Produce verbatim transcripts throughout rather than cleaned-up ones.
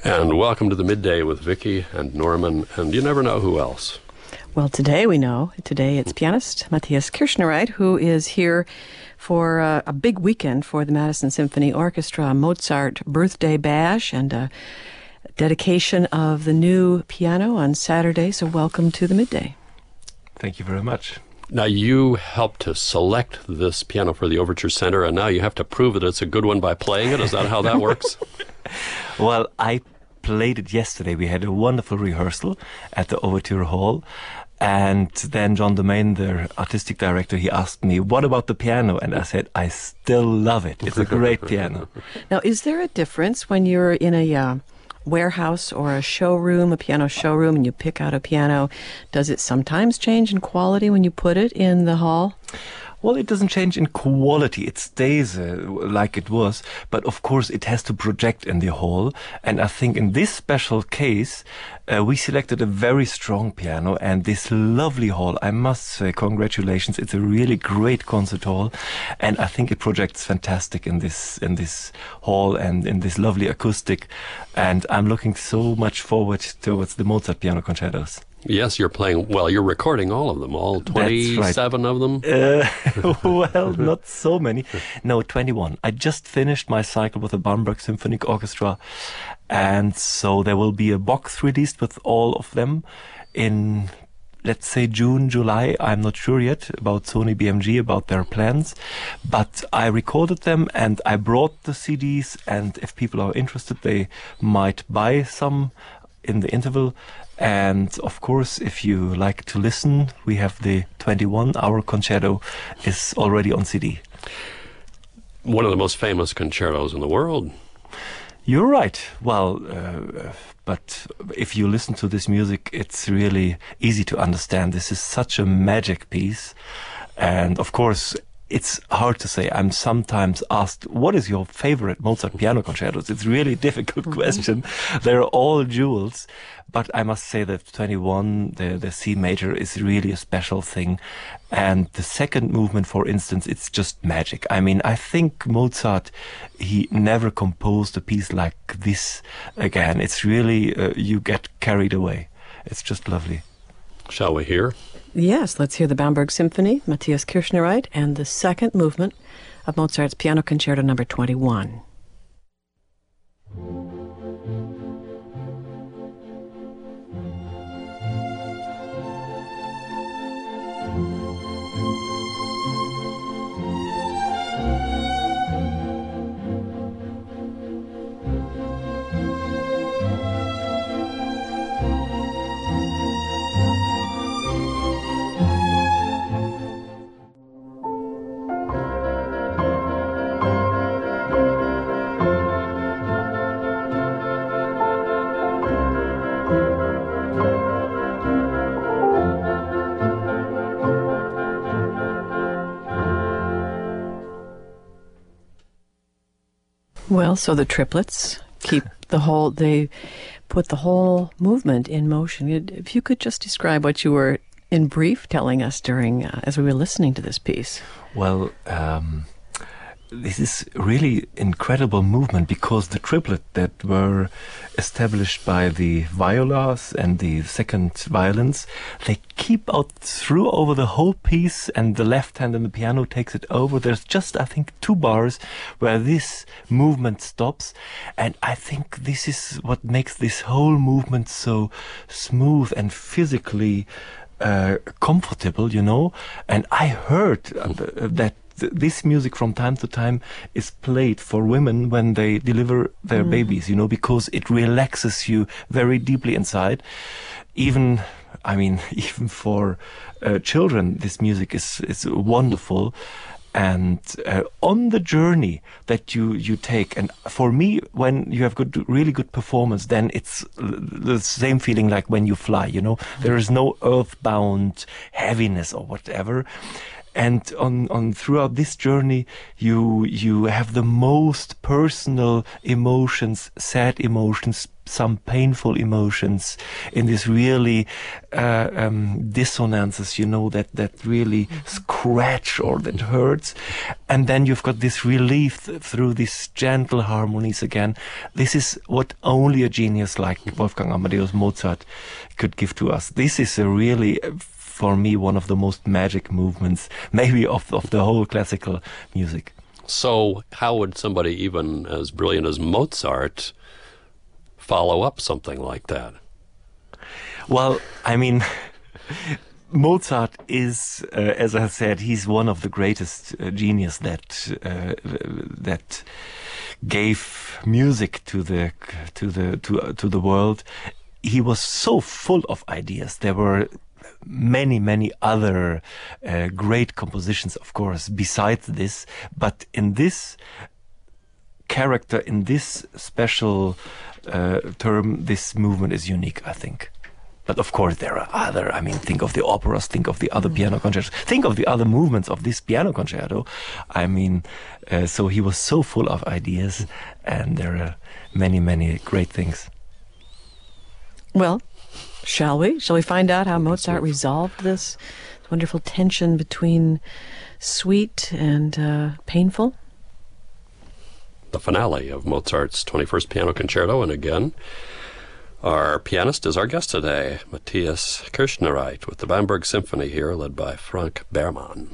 And welcome to the Midday with Vicky and Norman, and you never know who else. Well, today we know. Today it's pianist Matthias Kirschnereit, who is here for uh, a big weekend for the Madison Symphony Orchestra, Mozart Birthday Bash, and a dedication of the new piano on Saturday. So welcome to the Midday. Thank you very much. Now, you helped to select this piano for the Overture Center, and now you have to prove that it's a good one by playing it. Is that how that works? Well, I played it yesterday. We had a wonderful rehearsal at the Overture Hall. And then John Domain, the artistic director, he asked me, what about the piano? And I said, I still love it. It's a great piano. Now, is there a difference when you're in a uh, warehouse or a showroom, a piano showroom, and you pick out a piano? Does it sometimes change in quality when you put it in the hall? Well, it doesn't change in quality. It stays uh, like it was. But of course, it has to project in the hall. And I think in this special case, uh, we selected a very strong piano and this lovely hall. I must say, congratulations. It's a really great concert hall. And I think it projects fantastic in this, in this hall and in this lovely acoustic. And I'm looking so much forward towards the Mozart piano concertos. Yes, you're playing, well, you're recording all of them, all twenty-seven right. of them? Uh, well, not so many. No, twenty-one. I just finished my cycle with the Bamberg Symphonic Orchestra, and so there will be a box released with all of them in, let's say, June, July. I'm not sure yet about Sony B M G, about their plans, but I recorded them and I brought the C Ds, and if people are interested, they might buy some in the interval. And of course, if you like to listen, we have the twenty-one hour concerto is already on C D. One of the most famous concertos in the world. You're right. Well, uh, but if you listen to this music, it's really easy to understand. This is such a magic piece. And of course, it's hard to say. I'm sometimes asked, what is your favorite Mozart piano concertos? It's really a difficult question. They're all jewels. But I must say that twenty-one, the, the C major, is really a special thing. And the second movement, for instance, it's just magic. I mean, I think Mozart, he never composed a piece like this again. It's really, uh, you get carried away. It's just lovely. Shall we hear? Yes, let's hear the Bamberg Symphony, Matthias Kirschnereit, and the second movement of Mozart's Piano Concerto number twenty-one. Well, so the triplets keep the whole, they put the whole movement in motion. If you could just describe what you were in brief telling us during, uh, as we were listening to this piece. Well, um, this is really incredible movement because the triplet that were established by the violas and the second violins, they keep out through over the whole piece, and the left hand and the piano takes it over. There's just, I think, two bars where this movement stops, and I think this is what makes this whole movement so smooth and physically uh, comfortable, you know. And I heard uh, that this music from time to time is played for women when they deliver their mm. babies, you know, because it relaxes you very deeply inside. Even, I mean, even for uh, children, this music is, is wonderful. And uh, on the journey that you, you take, and for me, when you have good, really good performance, then it's the same feeling like when you fly, you know, mm. there is no earthbound heaviness or whatever. and on, on throughout this journey, you you have the most personal emotions, sad emotions, some painful emotions, in this really uh, um, dissonances, you know, that, that really mm-hmm. scratch or that hurts. And then you've got this relief th- through these gentle harmonies again. This is what only a genius like Wolfgang Amadeus Mozart could give to us. This is a really, for me, one of the most magic movements, maybe of, of the whole classical music. So how would somebody even as brilliant as Mozart follow up something like that? Well, I mean, Mozart is, uh, as I said, he's one of the greatest uh, genius that uh, that gave music to the to the to uh, to the world. He was so full of ideas. There were many, many other uh, great compositions, of course, besides this. But in this character, in this special uh, term, this movement is unique, I think. But of course there are other, I mean, think of the operas, think of the other mm. piano concertos, think of the other movements of this piano concerto. I mean, uh, so he was so full of ideas, and there are many, many great things. Well, shall we? Shall we find out how Mozart resolved this wonderful tension between sweet and uh, painful? The finale of Mozart's twenty-first Piano Concerto, and again, our pianist is our guest today, Matthias Kirschnereit, with the Bamberg Symphony here, led by Frank Berman.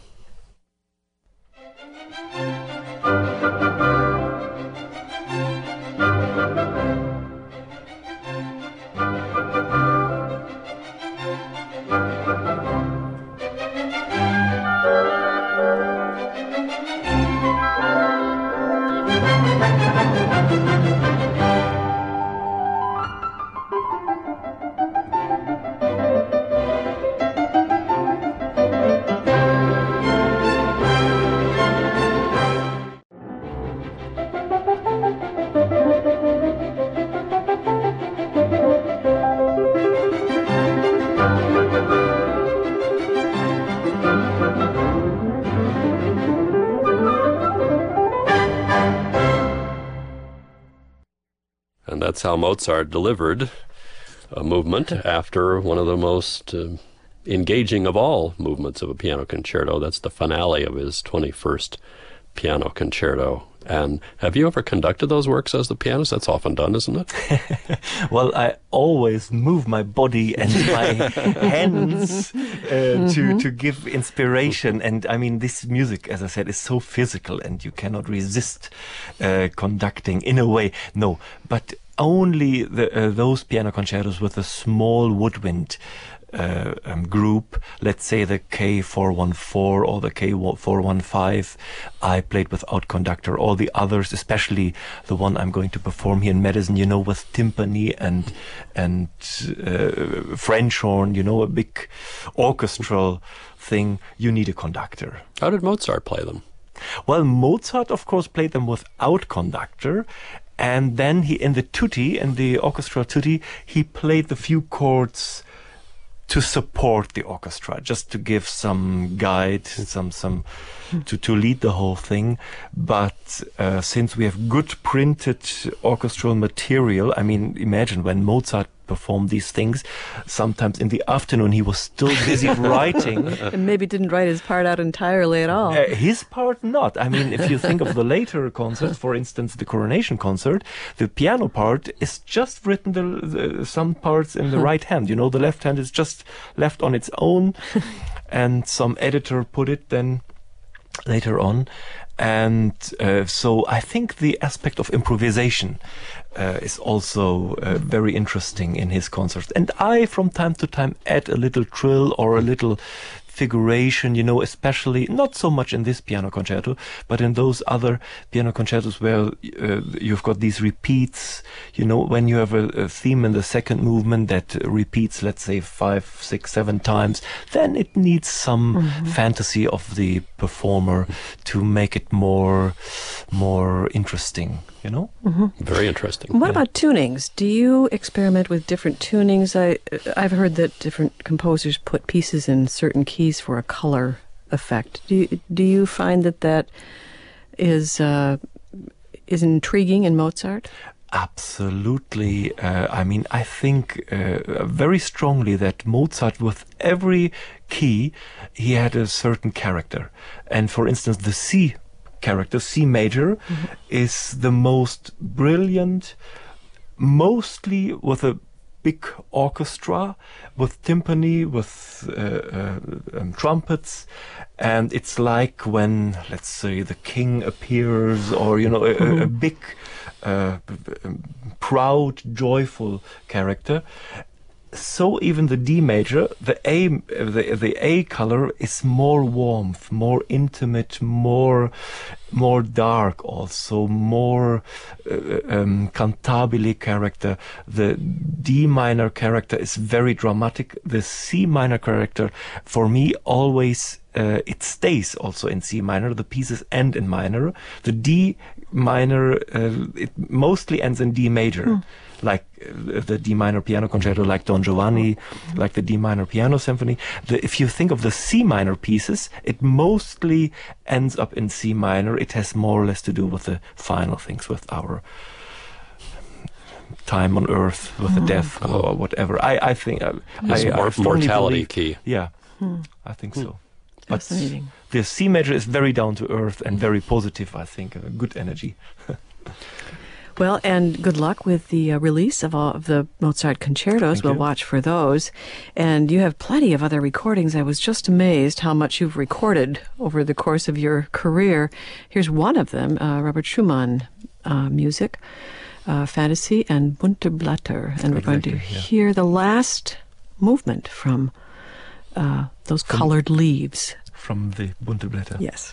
And that's how Mozart delivered a movement after one of the most uh, engaging of all movements of a piano concerto. That's the finale of his twenty-first piano concerto. And have you ever conducted those works as the pianist? That's often done, isn't it? Well, I always move my body and my hands uh, mm-hmm. to to give inspiration. And I mean, this music, as I said, is so physical, and you cannot resist uh, conducting in a way. No, but only the, uh, those piano concertos with a small woodwind Uh, um, group, let's say the K four one four or the K four one five, I played without conductor. All the others, especially the one I'm going to perform here in Madison, you know, with timpani and and uh, French horn, you know, a big orchestral thing, you need a conductor. How did Mozart play them? Well, Mozart, of course, played them without conductor. And then he, in the tutti, in the orchestral tutti, he played the few chords to support the orchestra, just to give some guide, some some to, to lead the whole thing. But uh, since we have good printed orchestral material, I mean, imagine when Mozart performed these things, sometimes in the afternoon he was still busy writing. And maybe didn't write his part out entirely at all. Uh, his part, not. I mean, if you think of the later concerts, for instance, the Coronation Concert, the piano part is just written the, the, some parts in the right hand. You know, the left hand is just left on its own, and some editor put it then later on. And uh, so I think the aspect of improvisation uh, is also uh, very interesting in his concerts. And I, from time to time, add a little trill or a little figuration, you know, especially not so much in this piano concerto, but in those other piano concertos where uh, you've got these repeats, you know, when you have a, a theme in the second movement that repeats, let's say, five, six, seven times, then it needs some mm-hmm. fantasy of the performer to make it more, more interesting, you know? Mm-hmm. Very interesting. What yeah. about tunings? Do you experiment with different tunings? I, I've heard that different composers put pieces in certain keys for a color effect. Do you, do you find that that is uh, is intriguing in Mozart? Absolutely. Uh, I mean, I think uh, very strongly that Mozart, with every key, he had a certain character. And for instance, the C character, C major, mm-hmm. is the most brilliant, mostly with a big orchestra, with timpani, with uh, uh, um, trumpets, and it's like when, let's say, the king appears, or you know, a, mm-hmm. a big, uh, proud, joyful character. So even the D major, the A, the, the A color is more warmth, more intimate, more, more dark, also more uh, um, cantabile character. The D minor character is very dramatic. The C minor character, for me, always uh, it stays also in C minor. The pieces end in minor. The D minor, uh, it mostly ends in D major. Hmm. Like uh, the D minor piano concerto, like Don Giovanni, like the D minor piano symphony. The, if you think of the C minor pieces, it mostly ends up in C minor. It has more or less to do with the final things, with our time on earth, with the death, oh. or whatever. I, I think uh, I, I, I mortality believe, key. Yeah, hmm. I think hmm. so. Fascinating. But the C major is very down to earth and very positive. I think uh, good energy. Well, and good luck with the uh, release of all of the Mozart concertos. Thank we'll you. watch for those. And you have plenty of other recordings. I was just amazed how much you've recorded over the course of your career. Here's one of them, uh, Robert Schumann uh, music, uh, Fantasy and Bunte Blätter. And we're going to Exactly, yeah. hear the last movement from uh, those From- colored leaves. From the Bunte Blätter. Yes.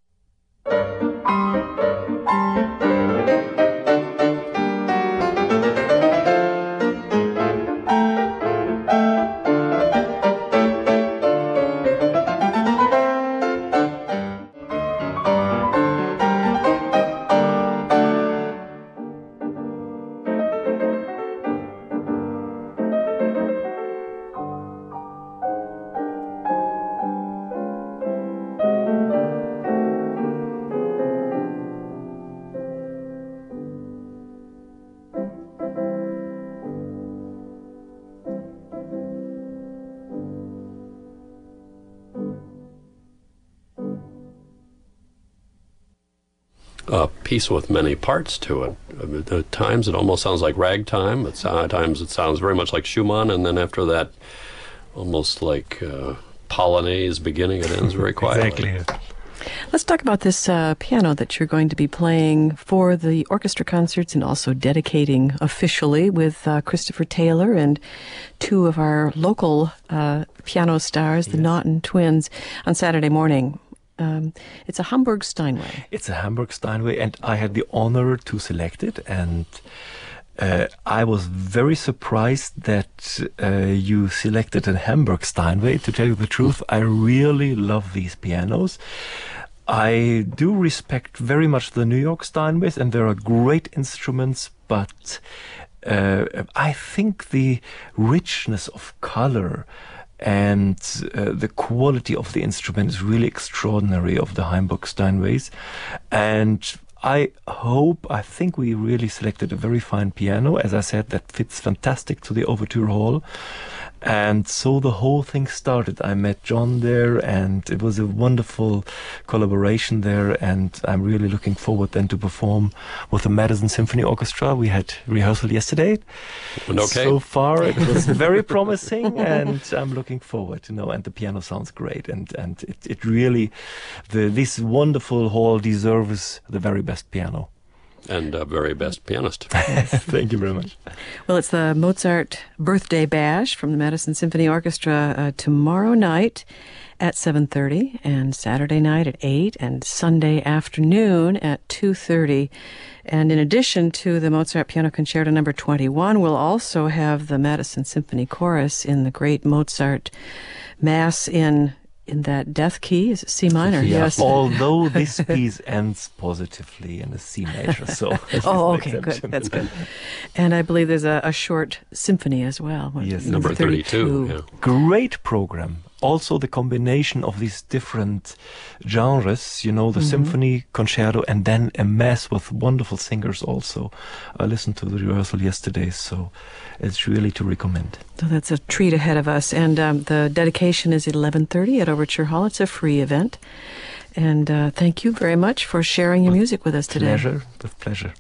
A piece with many parts to it. I mean, at times it almost sounds like ragtime. At times it sounds very much like Schumann, and then after that, almost like uh, Polonaise beginning. It ends very quietly. Exactly. Let's talk about this uh, piano that you're going to be playing for the orchestra concerts and also dedicating officially with uh, Christopher Taylor and two of our local uh, piano stars, the Yes. Naughton twins, on Saturday morning. Um, it's a Hamburg Steinway. It's a Hamburg Steinway, and I had the honor to select it, and uh, I was very surprised that uh, you selected a Hamburg Steinway. To tell you the truth, I really love these pianos. I do respect very much the New York Steinways, and there are great instruments, but uh, I think the richness of color and uh, the quality of the instrument is really extraordinary of the Hamburg Steinways. And I hope, I think we really selected a very fine piano, as I said, that fits fantastic to the Overture Hall. And so the whole thing started. I met John there, and it was a wonderful collaboration there, and I'm really looking forward then to perform with the Madison Symphony Orchestra. We had rehearsal yesterday. Went okay. So far it was very promising, and I'm looking forward, you know, and the piano sounds great, and, and it, it really, the, this wonderful hall deserves the very best piano. And uh, very best pianist. Thank you very much. Well, it's the Mozart Birthday Bash from the Madison Symphony Orchestra uh, tomorrow night at seven thirty, and Saturday night at eight, and Sunday afternoon at two thirty. And in addition to the Mozart Piano Concerto number twenty-one, we'll also have the Madison Symphony Chorus in the great Mozart Mass in in that death key. Is it C minor? Yeah, Yes. although this piece ends positively in a C major, so this is Oh, an okay, good. exception. That's good. And I believe there's a, a short symphony as well. What- Yes. Number thirty-two. Yeah. Great program. also the combination of these different genres, you know, the Mm-hmm. symphony, concerto, and then a mass with wonderful singers also. I listened to the rehearsal yesterday, so it's really to recommend. So that's a treat ahead of us. And um, the dedication is eleven thirty at Overture Hall. It's a free event. And uh, thank you very much for sharing your music with us today. Pleasure, with pleasure.